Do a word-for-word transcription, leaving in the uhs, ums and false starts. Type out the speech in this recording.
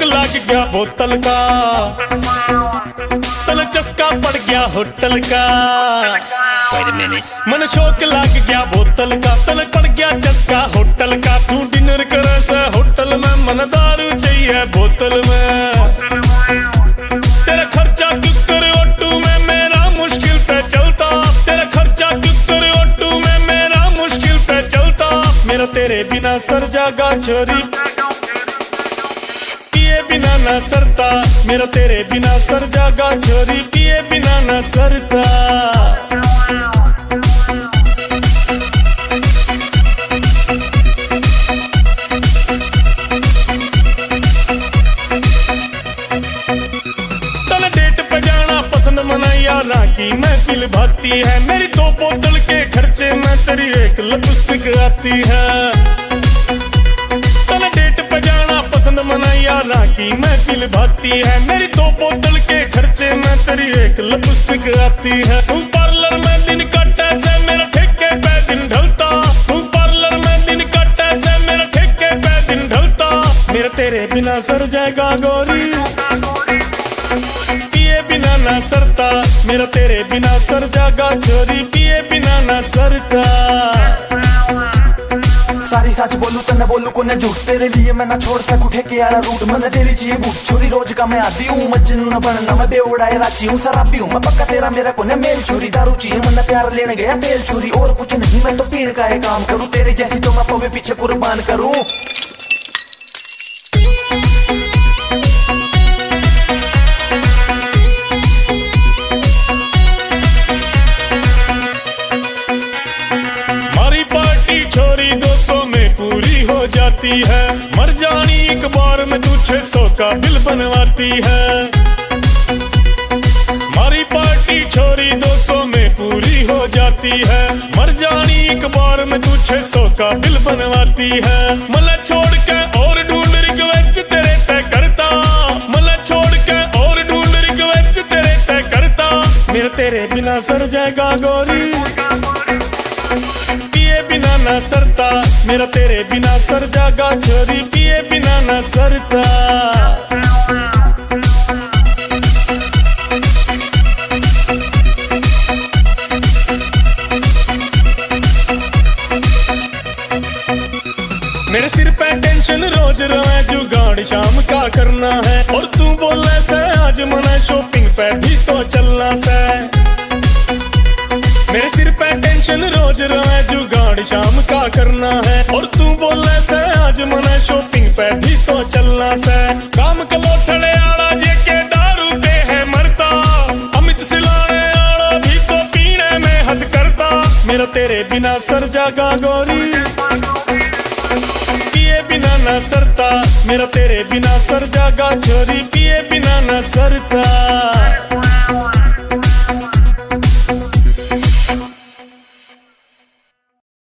लग गया बोतल का, तन चस्का पड़ गया होटल का। मन शौक लग गया बोतल का, तन पड़ गया चस्का होटल का। तू डिनर करे से होटल में, मन दारू चाहिए बोतल में। तेरा खर्चा कुकर ऑटो में, मेरा मुश्किल पे चलता। तेरा खर्चा कुकर ऑटो में, मेरा मुश्किल पे चलता। मेरा तेरे बिना सर जागा छोरी, पिए बिना न सरता। मेरा तेरे बिना सर जागा छोरी, पिए बिना न सरता। तन डेट पे जाना पसंद मनाया ना की महफिल भाती है। मेरी दो बोतल के खर्चे में तेरी एक लिपस्टिक आती है। मनाया ना की महफिल भाती है। मेरी दो बोतल के खर्चे में तेरी एक लिपस्टिक आती है। तू पार्लर में दिन काटे से, मेरा ठेके पे दिन ढलता। तू पार्लर में दिन काटे से, मेरा ठेके पे दिन ढलता। मेरा तेरे बिना सर जाएगा गोरी, पिए बिना ना सरता। मेरा तेरे बिना सर जाएगा छोरी, पिए बिना ना सरता। सारी सच बोलू तो न बोलू को न झूठ, तेरे लिए मैं ना छोड़ सकूं ठेके वाला रूट। मैंने तेरी चाहिए गुट छोरी, रोज का मैं आदी हूँ। मज्जनू न बनना मैं बेवड़ाए राची हूँ, शराबी हूँ मैं पक्का। तेरा मेरा को न मेल छोरी, दारू चाहिए मन प्यार लेने गया तेल चोरी। और कुछ नहीं मैं तो पीण का है काम करूँ, तेरे जैसी तो मैं पवे पीछे कुर्बान करूँ। जाती है मर जानी एक बार में, तू छह सौ का दिल बनवाती है। मारी पार्टी छोरी दो सौ में पूरी हो जाती है। मर जानी एक बार में, तू छह सौ का दिल बनवाती है। मला छोड़ के और ढूंढ रिक्वेस्ट तेरे तय करता। मला छोड़ के और ढूंढ रिक्वेस्ट तेरे तय करता। मेरा तेरे बिना सर जाएगा गोरी, पिए बिना न सरता। मेरा तेरे बिना सर जागा छोरी, पिए बिना न सरता। मेरे सिर पे टेंशन रोज रोए, जुगाड़ शाम का करना है। और तू बोले से आज मना शॉपिंग पे भी तो चलना से। मेरे सिर पे टेंशन रोज रोए, जुगाड़ शाम का करना है। और तू बोले से आज मना शॉपिंग पे भी तो चलना से। काम कलोठड़े आड़ा जे के दारू पे है मरता। अमित सिलाने आड़ा भी तो पीने में हद करता। मेरा तेरे बिना सर जागा गोरी, पिए बिना न सरता। मेरा तेरे बिना सर जागा छोरी, पिए बिना न सरता।